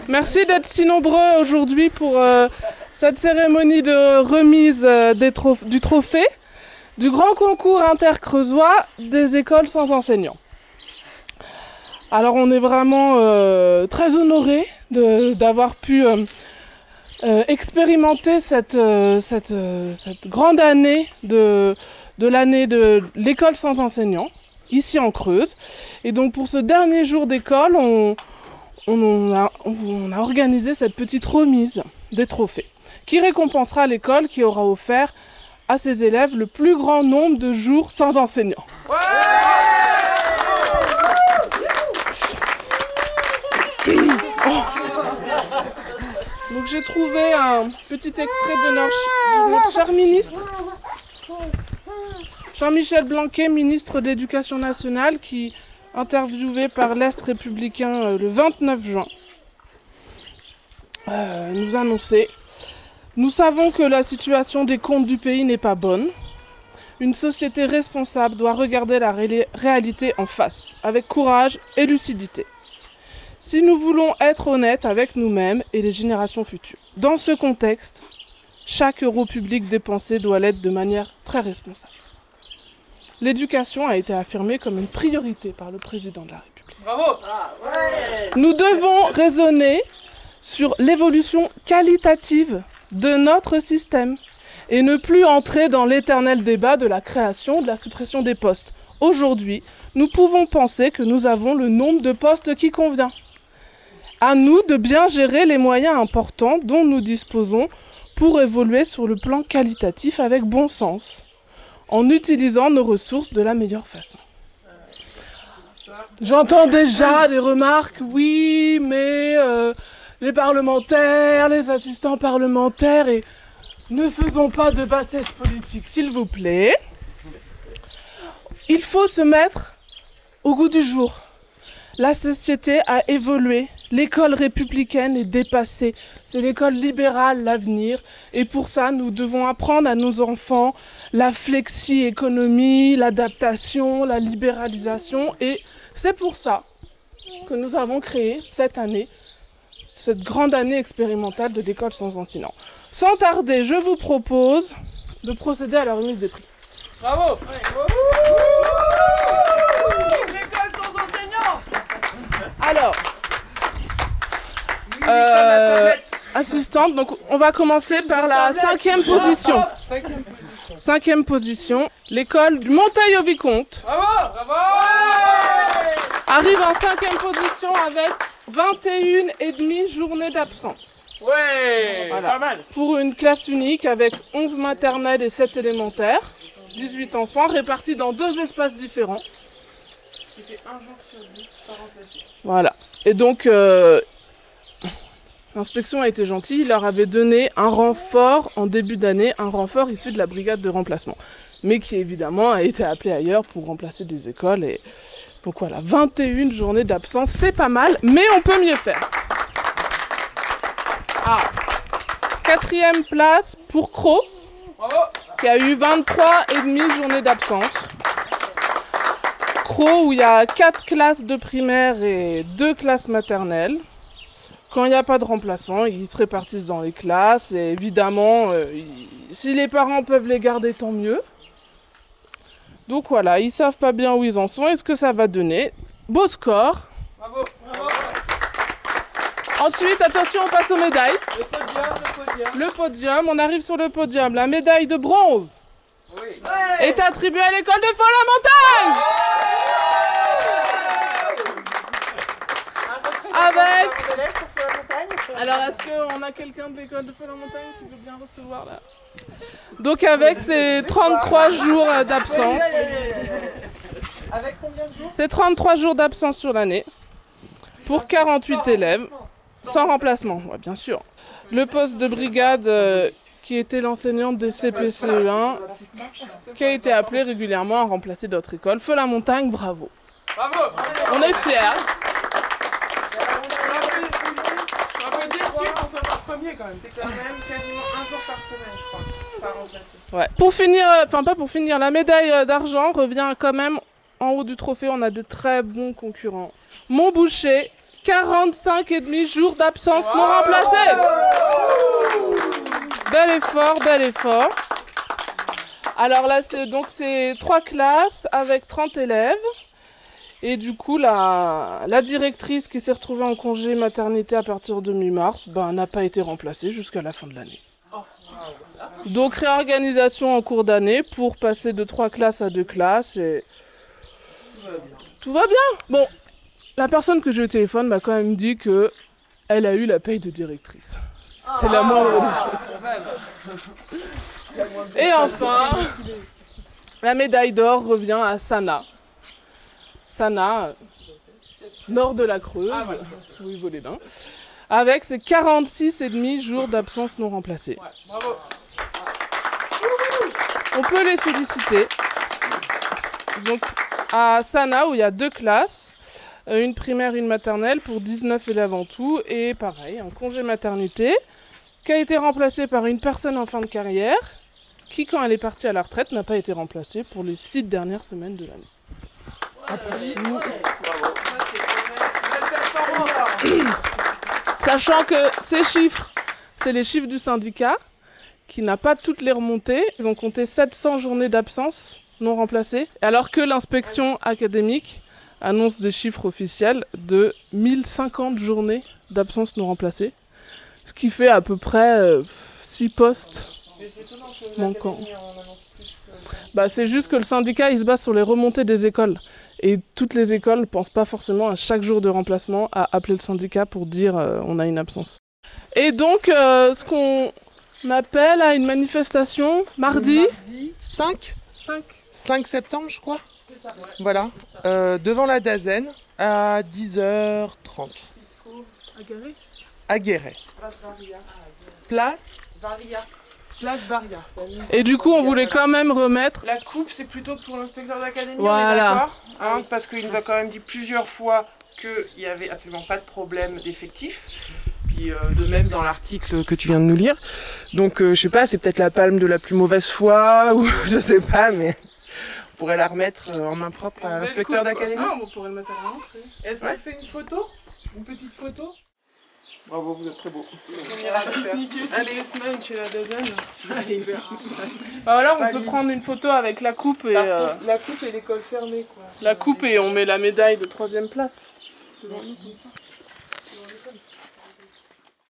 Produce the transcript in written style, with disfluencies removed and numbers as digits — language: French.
Merci d'être si nombreux aujourd'hui pour cette cérémonie de remise du trophée du grand concours intercreusois des écoles sans enseignants. Alors on est vraiment très honorés d'avoir pu expérimenter cette grande année de l'année de l'école sans enseignants, ici en Creuse. Et donc pour ce dernier jour d'école, on a organisé cette petite remise des trophées, qui récompensera l'école qui aura offert à ses élèves le plus grand nombre de jours sans enseignants. Ouais. Donc j'ai trouvé un petit extrait de notre cher ministre, Jean-Michel Blanquer, ministre de l'Éducation nationale, qui, interviewé par l'Est républicain le 29 juin, nous annonçait « Nous savons que la situation des comptes du pays n'est pas bonne. Une société responsable doit regarder la réalité en face, avec courage et lucidité. Si nous voulons être honnêtes avec nous-mêmes et les générations futures. Dans ce contexte, chaque euro public dépensé doit l'être de manière très responsable. L'éducation a été affirmée comme une priorité par le président de la République. Bravo! Nous devons raisonner sur l'évolution qualitative de notre système et ne plus entrer dans l'éternel débat de la création, de la suppression des postes. Aujourd'hui, nous pouvons penser que nous avons le nombre de postes qui convient. À nous de bien gérer les moyens importants dont nous disposons pour évoluer sur le plan qualitatif avec bon sens, en utilisant nos ressources de la meilleure façon. J'entends déjà des remarques, oui, mais les parlementaires, les assistants parlementaires, et ne faisons pas de bassesse politique, s'il vous plaît. Il faut se mettre au goût du jour. La société a évolué, l'école républicaine est dépassée, c'est l'école libérale l'avenir, et pour ça nous devons apprendre à nos enfants la flexi-économie, l'adaptation, la libéralisation, et c'est pour ça que nous avons créé cette année, cette grande année expérimentale de l'école sans enseignants. Sans tarder, je vous propose de procéder à la remise des prix. Bravo! Alors, assistante, donc on va commencer par la cinquième position. Cinquième position, l'école du Monteil-au-Vicomte. Bravo, bravo. Arrive en cinquième position avec 21,5 journées d'absence. Ouais, voilà. Pas mal. Pour une classe unique avec 11 maternelles et 7 élémentaires, 18 enfants répartis dans 2 espaces différents. Ce qui fait 1 jour sur 10 par remplacé. Voilà. Et donc, l'inspection a été gentille, il leur avait donné un renfort en début d'année, un renfort issu de la brigade de remplacement, mais qui évidemment a été appelé ailleurs pour remplacer des écoles. Et donc voilà, 21 journées d'absence, c'est pas mal, mais on peut mieux faire. Ah, 4e place pour Cros, qui a eu 23,5 journées d'absence. Cros, où il y a 4 classes de primaire et 2 classes maternelles. Quand il n'y a pas de remplaçants, ils se répartissent dans les classes. Et évidemment, si les parents peuvent les garder, tant mieux. Donc voilà, ils ne savent pas bien où ils en sont et ce que ça va donner. Beau score. Bravo, bravo. Ensuite, attention, on passe aux médailles. Le podium, on arrive sur le podium. La médaille de bronze est attribuée à l'école de Faux-la-Montagne. Avec... Alors, est-ce qu'on a quelqu'un de l'école de Faux-la-Montagne qui veut bien recevoir là? Donc avec ces 33 jours d'absence. Avec combien de jours? C'est 33 jours d'absence sur l'année. Pour 48 élèves. Sans remplacement, ouais, bien sûr. Le poste de brigade qui était l'enseignante des CPCE1, qui a été appelé régulièrement à remplacer d'autres écoles. Faux-la-Montagne, bravo. Bravo. On est fiers. Premier quand même. C'est quand même quasiment 1 jour par semaine, je crois, par remplacé. Ouais. Pour finir, pas pour finir, la médaille d'argent revient quand même en haut du trophée. On a de très bons concurrents. Montboucher, 45,5 jours d'absence non remplacés. Bel effort, bel effort. Alors là, c'est 3 classes avec 30 élèves. Et du coup, la directrice qui s'est retrouvée en congé maternité à partir de mi-mars, n'a pas été remplacée jusqu'à la fin de l'année. Donc réorganisation en cours d'année pour passer de 3 classes à 2 classes. Et tout va bien. Bon, la personne que j'ai au téléphone m'a quand même dit qu'elle a eu la paye de directrice. C'était la moindre des choses. Et enfin, la médaille d'or revient à Sana. Sana, nord de la Creuse, où il vaut les bains, avec ses 46,5 jours d'absence non remplacés. Ouais, bravo. On peut les féliciter. Donc, à Sana, où il y a 2 classes, une primaire, une maternelle, pour 19 élèves en tout, et pareil, un congé maternité, qui a été remplacé par une personne en fin de carrière, qui, quand elle est partie à la retraite, n'a pas été remplacée pour les 6 dernières semaines de l'année. Sachant que ces chiffres, c'est les chiffres du syndicat, qui n'a pas toutes les remontées. Ils ont compté 700 journées d'absence non remplacées, alors que l'inspection académique annonce des chiffres officiels de 1050 journées d'absence non remplacées, ce qui fait à peu près 6 postes manquants. C'est juste que le syndicat il se base sur les remontées des écoles. Et toutes les écoles ne pensent pas forcément à chaque jour de remplacement à appeler le syndicat pour dire on a une absence. Et donc, ce qu'on appelle à une manifestation mardi 5 septembre, je crois. C'est ça, ouais. Voilà, devant la Dazen à 10h30. À Guéret. Place Varia. Et du coup, on voulait quand même remettre... La coupe, c'est plutôt pour l'inspecteur d'académie, voilà. On est d'accord, parce qu'il nous a quand même dit plusieurs fois qu'il n'y avait absolument pas de problème d'effectifs. Puis de même dans l'article que tu viens de nous lire. Donc je sais pas, c'est peut-être la palme de la plus mauvaise foi, ou je sais pas, mais on pourrait la remettre en main propre à l'inspecteur d'académie. On pourrait le mettre à l'entrée. Est-ce qu'elle fait une photo? Une petite photo? Bravo, vous êtes très beau. Allez, semaine chez la Dazen. Alors on peut prendre une photo avec la coupe et... La coupe et l'école fermée, quoi. La coupe et on met la médaille de 3e place. Devant nous, comme ça.